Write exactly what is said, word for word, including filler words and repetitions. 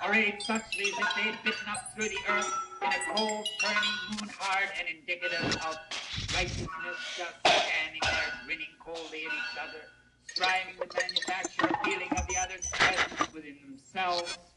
arrayed thusly as if they'd bitten up through the earth in a cold, turning moon hard and indicative of righteousness, just standing there grinning coldly at each other, striving with manufacture a feeling of the other's presence within themselves,